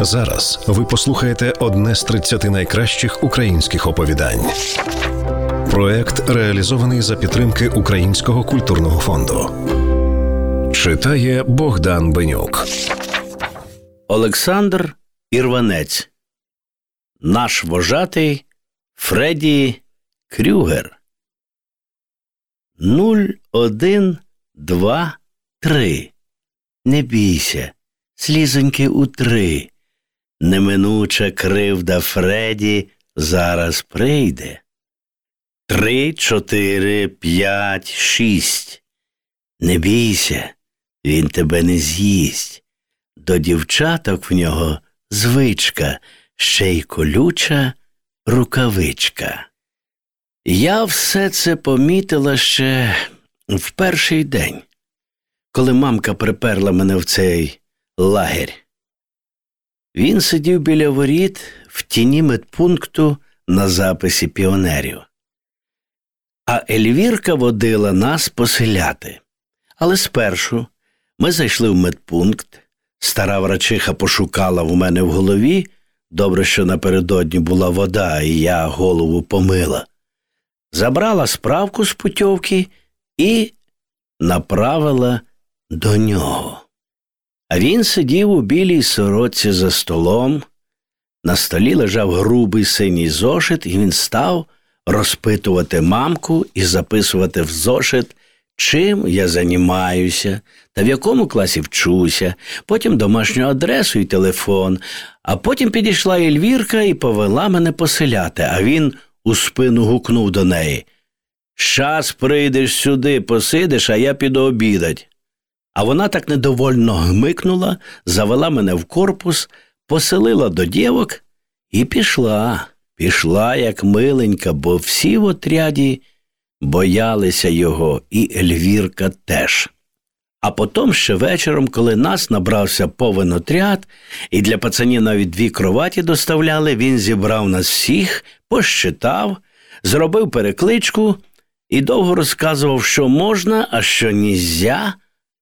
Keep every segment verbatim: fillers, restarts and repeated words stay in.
Зараз ви послухаєте одне з тридцяти найкращих українських оповідань. Проект реалізований за підтримки Українського культурного фонду. Читає Богдан Бенюк. Олександр Ірванець. Наш вожатий Фредді Крюгер. Нуль, один, два, три. Не бійся, слізоньки у три. Неминуча кривда Фредді зараз прийде. Три, чотири, п'ять, шість. Не бійся, він тебе не з'їсть. До дівчаток в нього звичка, ще й колюча рукавичка. Я все це помітила ще в перший день, коли мамка приперла мене в цей лагерь. Він сидів біля воріт в тіні медпункту на записі піонерів. А Ельвірка водила нас поселяти. Але спершу ми зайшли в медпункт, стара врачиха пошукала в мене в голові, добре, що напередодні була вода, і я голову помила. Забрала справку з путівки і направила до нього. А він сидів у білій сорочці за столом, на столі лежав грубий синій зошит, і він став розпитувати мамку і записувати в зошит, чим я займаюся та в якому класі вчуся, потім домашню адресу і телефон, а потім підійшла Ельвірка і повела мене поселяти, а він у спину гукнув до неї: «Щас прийдеш сюди, посидиш, а я піду обідать». А вона так недовольно гмикнула, завела мене в корпус, поселила до дівок і пішла. Пішла, як миленька, бо всі в отряді боялися його, і Ельвірка теж. А потім ще вечором, коли нас набрався повен отряд, і для пацанів навіть дві кроваті доставляли, він зібрав нас всіх, посчитав, зробив перекличку і довго розказував, що можна, а що нельзя,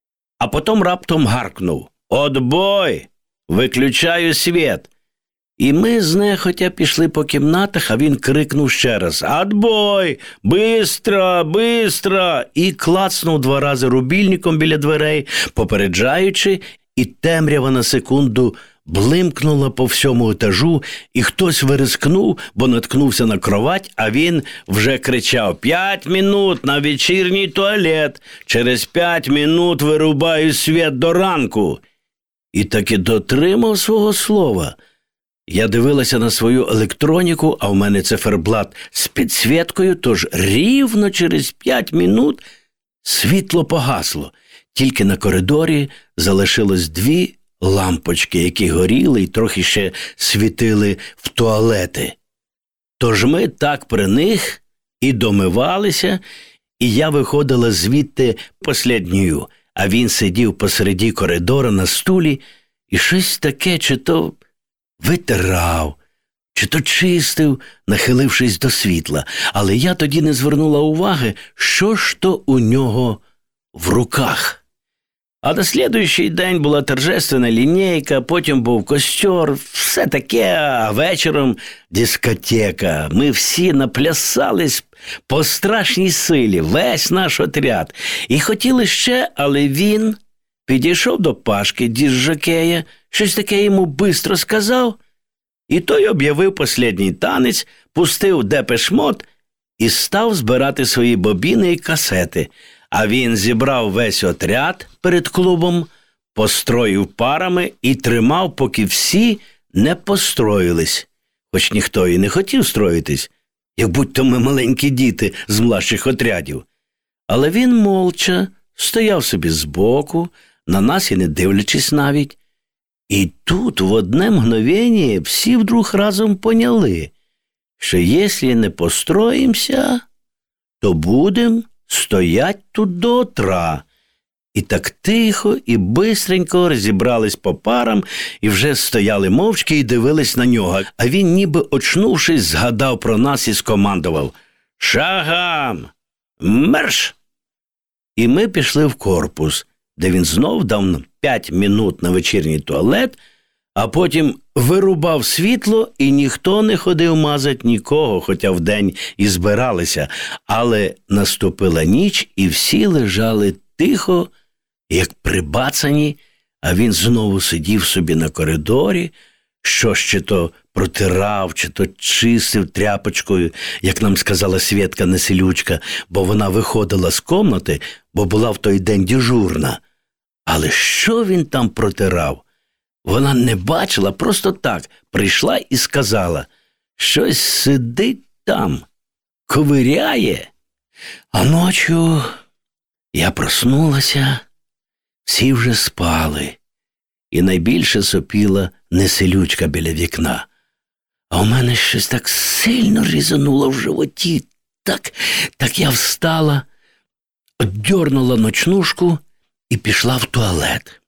а потім раптом гаркнув: «Отбой! Виключаю світ!» І ми знехотя пішли по кімнатах, а він крикнув ще раз: «Отбой! Бистро! Бистро!» І клацнув два рази рубільником біля дверей, попереджаючи, і темрява на секунду блимкнула по всьому етажу, і хтось вирискнув, бо наткнувся на кровать, а він вже кричав: «П'ять минут на вечірній туалет! Через п'ять минут вирубаю світ до ранку!» І таки дотримав свого слова. Я дивилася на свою електроніку, а в мене циферблат з підсвіткою, тож рівно через п'ять минут світло погасло. Тільки на коридорі залишилось дві лампочки, які горіли і трохи ще світили в туалети. Тож ми так при них і домивалися, і я виходила звідти последньою, а він сидів посереді коридора на стулі і щось таке чи то витирав, чи то чистив, нахилившись до світла. Але я тоді не звернула уваги, що ж то у нього в руках. А на слідуючий день була торжественна лінійка, потім був костер, все таке, а вечором дискотека. Ми всі наплясались по страшній силі, весь наш отряд. І хотіли ще, але він підійшов до Пашки, діжжокея, щось таке йому бистро сказав, і той об'явив послідній танець, пустив Депеш Мод і став збирати свої бобіни і касети. А він зібрав весь отряд перед клубом, построїв парами і тримав, поки всі не построїлись. Хоч ніхто і не хотів строїтись, як будь-то ми маленькі діти з младших отрядів. Але він молча стояв собі збоку, на нас і не дивлячись навіть. І тут в одне мгновення всі вдруг разом поняли, що якщо не построїмося, то будем стоять тут до утра. І так тихо і бистренько розібрались по парам і вже стояли мовчки і дивились на нього. А він, ніби очнувшись, згадав про нас і скомандував: «Шагам! Марш!» І ми пішли в корпус, де він знов дав нам п'ять минут на вечірній туалет, а потім вирубав світло, і ніхто не ходив мазать нікого, хоча вдень і збиралися. Але наступила ніч, і всі лежали тихо, як прибацані, а він знову сидів собі на коридорі, що ще то протирав, чи то чистив тряпочкою, як нам сказала Свєтка Неселючка, бо вона виходила з комнати, бо була в той день дежурна. Але що він там протирав? Вона не бачила, просто так прийшла і сказала: щось сидить там, ковиряє. А ночью я проснулася, всі вже спали, і найбільше сопіла Неселючка біля вікна. А у мене щось так сильно різануло в животі. Так, так я встала, оддьорнула ночнушку і пішла в туалет.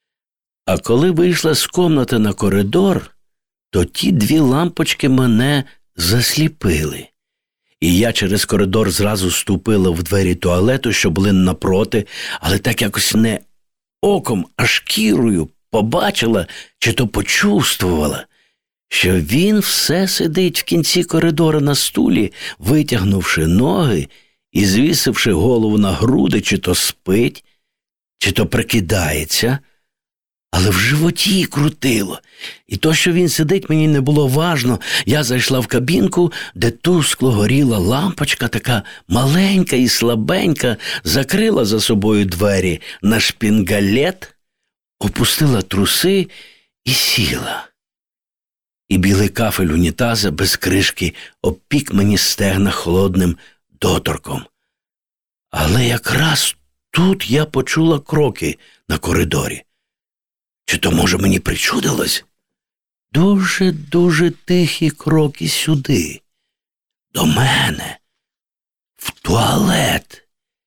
А коли вийшла з комнати на коридор, то ті дві лампочки мене засліпили. І я через коридор зразу ступила в двері туалету, що були напроти, але так якось не оком, а шкірою побачила, чи то почувствувала, що він все сидить в кінці коридора на стулі, витягнувши ноги і звісивши голову на груди, чи то спить, чи то прикидається, але в животі крутило. І то, що він сидить, мені не було важно. Я зайшла в кабінку, де тускло горіла лампочка, така маленька і слабенька, закрила за собою двері на шпінгалет, опустила труси і сіла. І білий кафель унітаза без кришки обпік мені стегна холодним доторком. Але якраз тут я почула кроки на коридорі. Чи то, може, мені причудилось? Дуже-дуже тихі кроки сюди, до мене, в туалет.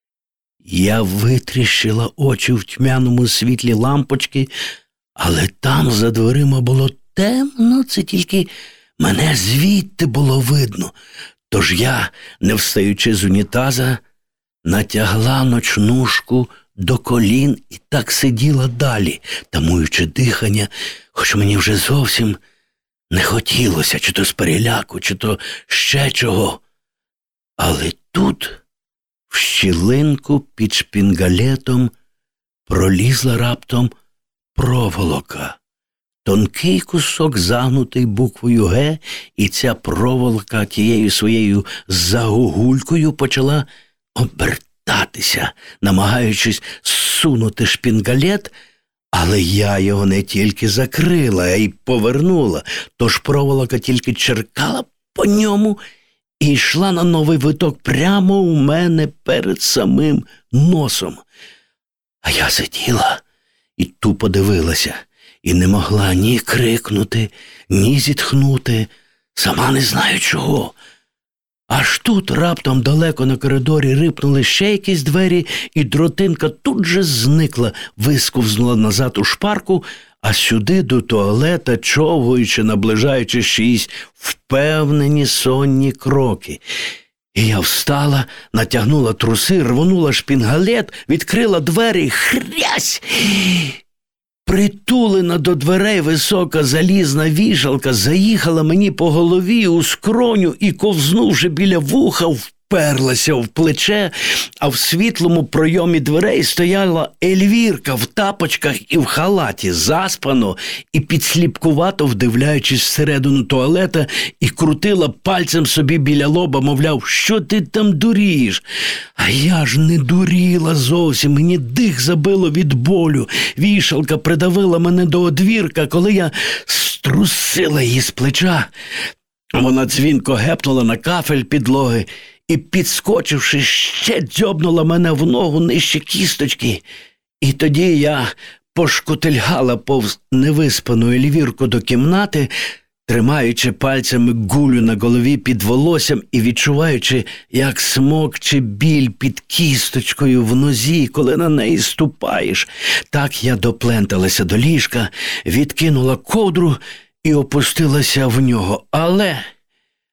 Я витріщила очі в тьмяному світлі лампочки, але там за дверима було темно, це тільки мене звідти було видно. Тож я, не встаючи з унітаза, натягла ночнушку до колін і так сиділа далі, тамуючи дихання, хоч мені вже зовсім не хотілося, чи то з переляку, чи то ще чого. Але тут, в щілинку під шпінгалетом, пролізла раптом проволока. Тонкий кусок, загнутий буквою «Г», і ця проволока тією своєю загогулькою почала обертатися, намагаючись сунути шпінгалет, але я його не тільки закрила, а й повернула, тож проволока тільки черкала по ньому і йшла на новий виток прямо у мене перед самим носом. А я сиділа і тупо дивилася, і не могла ні крикнути, ні зітхнути, сама не знаю чого. Аж тут раптом далеко на коридорі рипнули ще якісь двері, і дротинка тут же зникла, висковзнула назад у шпарку, а сюди до туалета, човгаючи, наближаючи чиїсь впевнені сонні кроки. І я встала, натягнула труси, рвонула шпінгалет, відкрила двері, хрясь! Притулена до дверей висока залізна вішалка заїхала мені по голові у скроню і, ковзнувши біля вуха, вперлася в плече, а в світлому пройомі дверей стояла Ельвірка в тапочках і в халаті, заспано і підсліпкувато вдивляючись всередину туалета, і крутила пальцем собі біля лоба, мовляв, що ти там дурієш? А я ж не дуріла зовсім, мені дих забило від болю. Вішалка придавила мене до одвірка, коли я струсила її з плеча. Вона дзвінко гепнула на кафель підлоги і, підскочивши, ще дзьобнула мене в ногу нижче кісточки. І тоді я пошкутильгала повз невиспану Ельвірку до кімнати, тримаючи пальцями гулю на голові під волоссям і відчуваючи, як смокче біль під кісточкою в нозі, коли на неї ступаєш. Так я допленталася до ліжка, відкинула ковдру і опустилася в нього. Але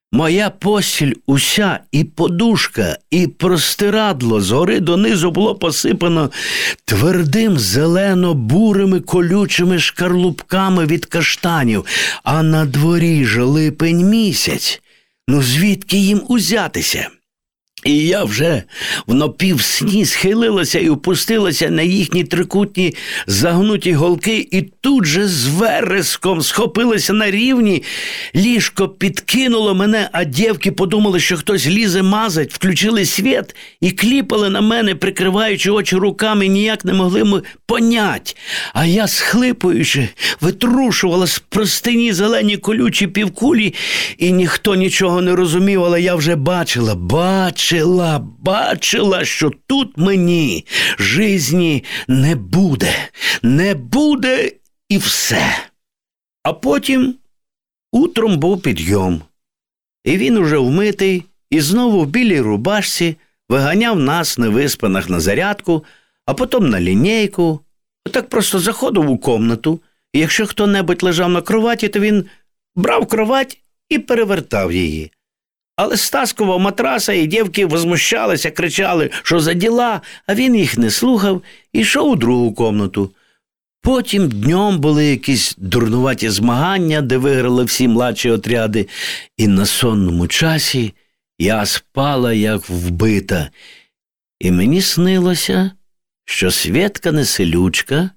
Моя постіль уся, і подушка, і простирадло згори донизу було посипано твердим зелено-бурими колючими шкарлупками від каштанів, а на дворі ж липень місяць. Ну звідки їм узятися? І я вже в напівсні схилилася і опустилася на їхні трикутні загнуті голки, і тут же з вереском схопилася на рівні. Ліжко підкинуло мене, а дівки подумали, що хтось лізе мазать, включили світ і кліпали на мене, прикриваючи очі руками, ніяк не могли ми понять. А я, схлипуючи, витрушувала з простині зелені колючі півкулі, і ніхто нічого не розумів, але я вже бачила, бачила. Бачила, бачила, що тут мені жизні не буде, не буде і все. А потім утром був підйом. І він уже вмитий, і знову в білій рубашці виганяв нас невиспаних на зарядку, а потім на лінійку. Отак просто заходив у комнату, і якщо хто-небудь лежав на кроваті, то він брав кровать і перевертав її. Але стаскував матраса, і дівки возмущалися, кричали, що за діла, а він їх не слухав і йшов у другу комнату. Потім днем були якісь дурнуваті змагання, де виграли всі младші отряди, і на сонному часі я спала, як вбита. І мені снилося, що Свєтка не селючка,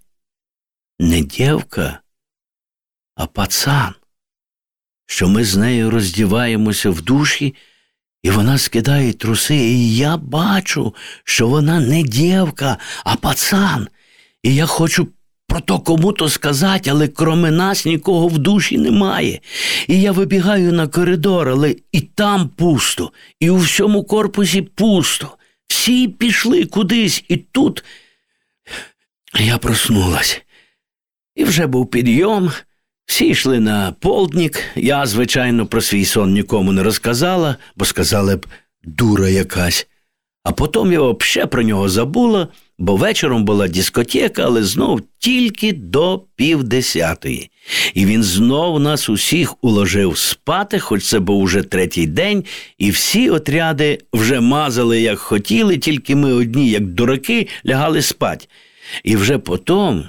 не дівка, а пацан. Що ми з нею роздіваємося в душі, і вона скидає труси, і я бачу, що вона не дівка, а пацан. І я хочу про то кому-то сказати, але кроме нас нікого в душі немає. І я вибігаю на коридор, але і там пусто, і у всьому корпусі пусто. Всі пішли кудись, і тут я проснулась. І вже був підйом. Всі йшли на полдник. Я, звичайно, про свій сон нікому не розказала, бо сказали б, дура якась. А потім я взагалі про нього забула, бо вечором була дискотека, але знов тільки до півдесятої. І він знов нас усіх уложив спати, хоч це був уже третій день, і всі отряди вже мазали, як хотіли, тільки ми одні, як дураки, лягали спать. І вже потім,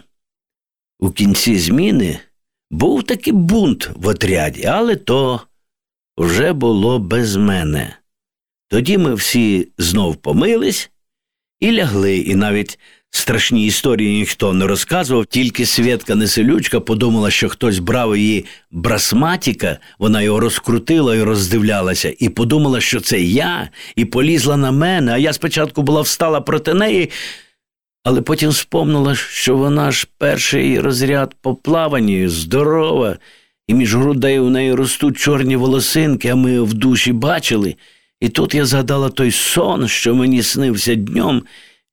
у кінці зміни, був такий бунт в отряді, але то вже було без мене. Тоді ми всі знов помились і лягли, і навіть страшні історії ніхто не розказував, тільки Свєтка Неселючка подумала, що хтось брав її брасматіка, вона його розкрутила і роздивлялася, і подумала, що це я, і полізла на мене, а я спочатку була встала проти неї, але потім спомнила, що вона ж перший розряд по плаванню, здорова, і між грудей у неї ростуть чорні волосинки, а ми в душі бачили. І тут я згадала той сон, що мені снився днем,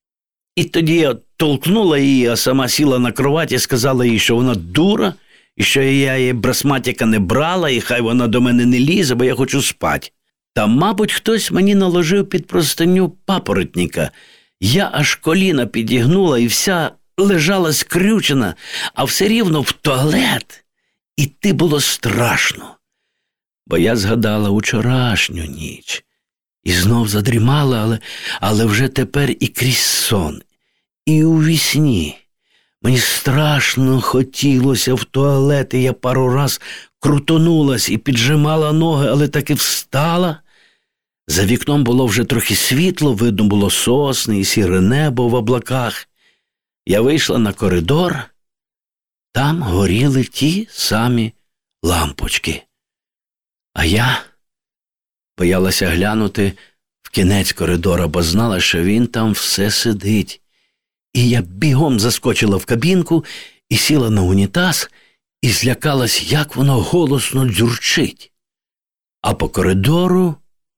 і тоді я толкнула її, а сама сіла на кроваті і сказала їй, що вона дура, і що я її брасматіка не брала, і хай вона до мене не лізе, бо я хочу спати. Та, мабуть, хтось мені наложив під простиню папоротника. Я аж коліна підігнула і вся лежала скрючена, а все рівно в туалет іти було страшно. Бо я згадала учорашню ніч і знов задрімала, але, але вже тепер і крізь сон, і у вісні. Мені страшно хотілося в туалет, і я пару раз крутонулась і піджимала ноги, але таки встала. За вікном було вже трохи світло, видно було сосни і сіре небо в облаках. Я вийшла на коридор, там горіли ті самі лампочки. А я боялася глянути в кінець коридора, бо знала, що він там все сидить. І я бігом заскочила в кабінку і сіла на унітаз, і злякалась, як воно голосно дзюрчить. А по коридору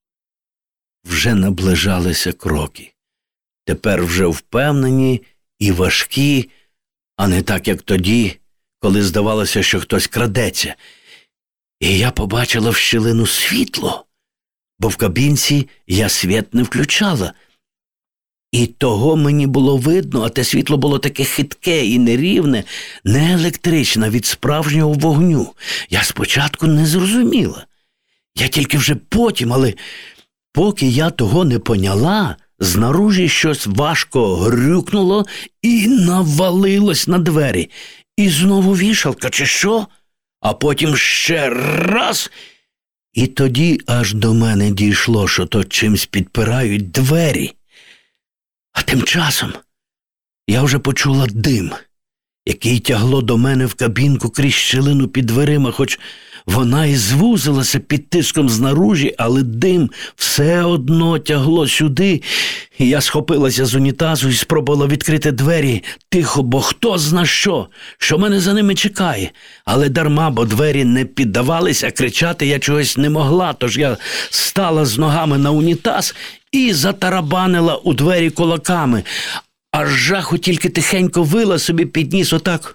вже наближалися кроки. Тепер вже впевнені і важкі, а не так, як тоді, коли здавалося, що хтось крадеться. І я побачила в щілину світло, бо в кабінці я світ не включала. І того мені було видно, а те світло було таке хитке і нерівне, не електричне від справжнього вогню. Я спочатку не зрозуміла. Я тільки вже потім, але поки я того не поняла, знаружі щось важко грюкнуло і навалилось на двері. І знову вішалка, чи що? А потім ще раз. І тоді аж до мене дійшло, що то чимсь підпирають двері. А тим часом я вже почула дим, який тягло до мене в кабінку крізь щілину під дверима, хоч вона і звузилася під тиском знаружі, але дим все одно тягло сюди. І я схопилася з унітазу і спробувала відкрити двері тихо, бо хто зна що, що мене за ними чекає. Але дарма, бо двері не піддавалися, а кричати я чогось не могла, тож я стала з ногами на унітаз і затарабанила у двері кулаками. Аж жаху тільки тихенько вила собі під ніс отак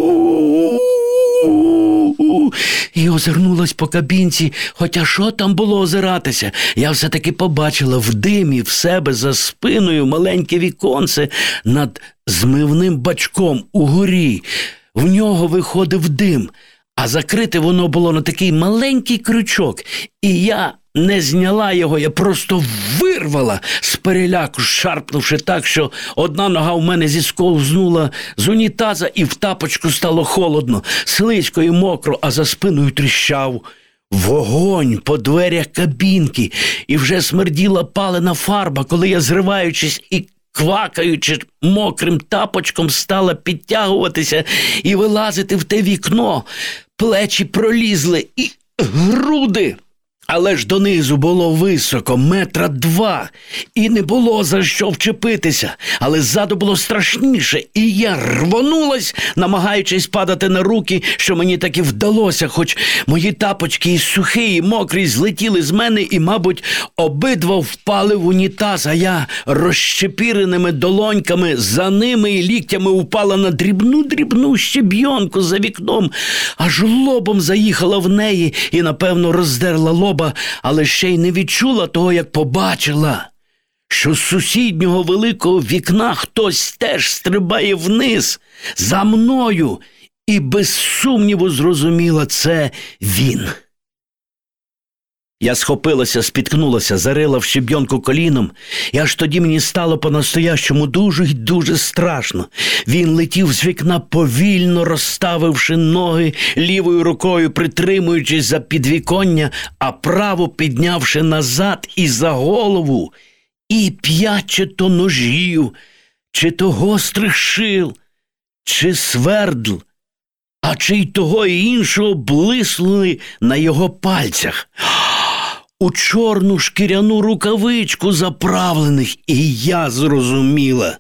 у-у-у-у-у, і озирнулась по кабінці, хоча що там було озиратися. Я все-таки побачила в димі в себе за спиною маленьке віконце над змивним бачком угорі. В нього виходив дим, а закрите воно було на такий маленький крючок. І я не зняла його, я просто вирвала з переляку, шарпнувши так, що одна нога в мене зісковзнула з унітаза, і в тапочку стало холодно, слизько і мокро, а за спиною тріщав вогонь по дверях кабінки, і вже смерділа палена фарба, коли я, зриваючись і квакаючи мокрим тапочком, стала підтягуватися і вилазити в те вікно. Плечі пролізли і груди. Але ж донизу було високо, метра два, і не було за що вчепитися. Але ззаду було страшніше, і я рвонулась, намагаючись падати на руки, що мені таки вдалося, хоч мої тапочки і сухі, і мокрі злетіли з мене, і, мабуть, обидва впали в унітаз, а я розщепіреними долоньками за ними і ліктями упала на дрібну-дрібну щебйонку за вікном, аж лобом заїхала в неї і, напевно, роздерла лоба, але ще й не відчула того, як побачила, що з сусіднього великого вікна хтось теж стрибає вниз за мною, і без сумніву зрозуміла, це він. Я схопилася, спіткнулася, зарила в щебйонку коліном, і аж тоді мені стало по-настоящому дуже й дуже страшно. Він летів з вікна, повільно розставивши ноги, лівою рукою притримуючись за підвіконня, а праву піднявши назад і за голову, і п'ять чи то ножів, чи то гострих шил, чи свердл, а чи й того і іншого блиснули на його пальцях. У чорну шкіряну рукавичку заправлених, і я зрозуміла.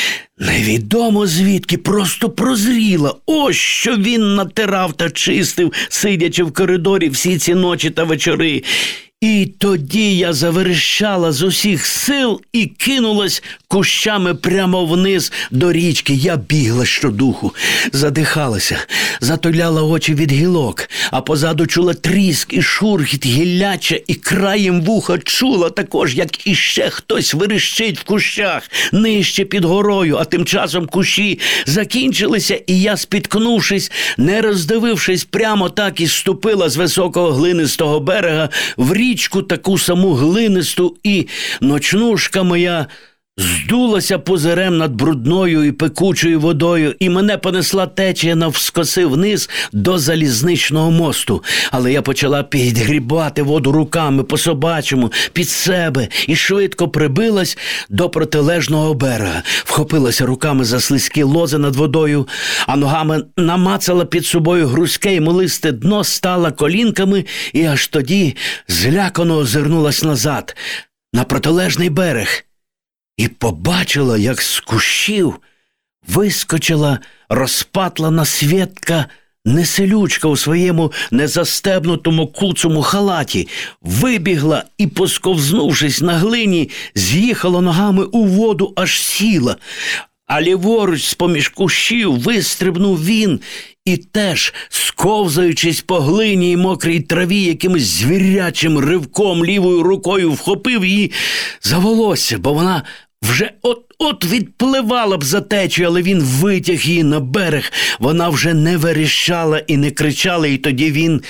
Невідомо звідки, просто прозріла. Ось що він натирав та чистив, сидячи в коридорі всі ці ночі та вечори. І тоді я заверещала з усіх сил і кинулась кущами прямо вниз до річки. Я бігла щодуху, задихалася, затуляла очі від гілок, а позаду чула тріск і шурхіт гілляча, і краєм вуха чула також, як іще хтось верещить в кущах, нижче під горою, а тим часом кущі закінчилися, і я, спіткнувшись, не роздивившись, прямо так і ступила з високого глинистого берега в річку, таку саму глинисту, і ночнушка моя здулася пузирем над брудною і пекучою водою, і мене понесла течія навскоси вниз до залізничного мосту. Але я почала підгрібати воду руками по-собачому під себе і швидко прибилась до протилежного берега. Вхопилася руками за слизькі лози над водою, а ногами намацала під собою грузьке й молисте дно, стала колінками і аж тоді злякано озирнулась назад, на протилежний берег. І побачила, як з кущів вискочила розпатлана Свєтка Неселючка у своєму незастебнутому куцому халаті, вибігла і, посковзнувшись на глині, з'їхала ногами у воду, аж сіла. А ліворуч з-поміж кущів вистрибнув він і теж, сковзаючись по глині й мокрій траві, якимось звірячим ривком лівою рукою вхопив її за волосся, бо вона вже от-от відпливала б за течію, але він витяг її на берег. Вона вже не верещала і не кричала, і тоді він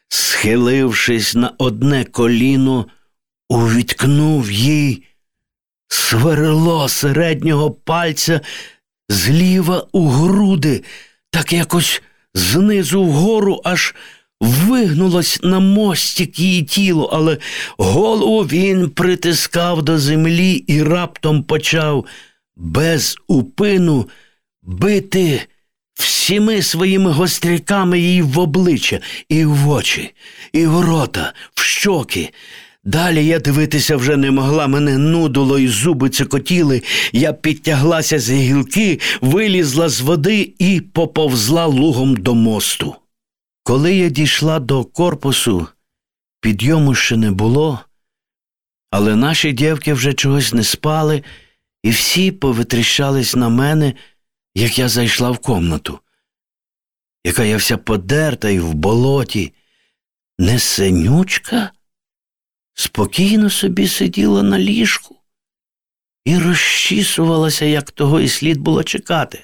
схилившись на одне коліно, увіткнув їй сверло середнього пальця зліва у груди, так якось знизу вгору аж вигнулось на мостик її тіло, але голову він притискав до землі і раптом почав без упину бити всіми своїми гостряками їй в обличчя, і в очі, і в рота, в щоки. Далі я дивитися вже не могла, мене нудило і зуби цокотіли. Я підтяглася з гілки, вилізла з води і поповзла лугом до мосту. Коли я дійшла до корпусу, підйому ще не було, але наші дівки вже чогось не спали, і всі повитріщались на мене, як я зайшла в комнату, яка я вся подерта і в болоті. Несенючка спокійно собі сиділа на ліжку і розчісувалася, як того і слід було чекати.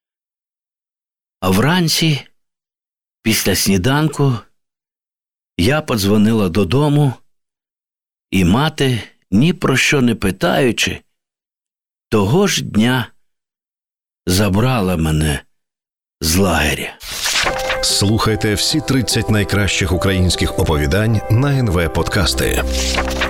А вранці, після сніданку, я подзвонила додому, і мати, ні про що не питаючи, того ж дня забрала мене з лагеря. Слухайте всі тридцять найкращих українських оповідань на ен ве Подкасти.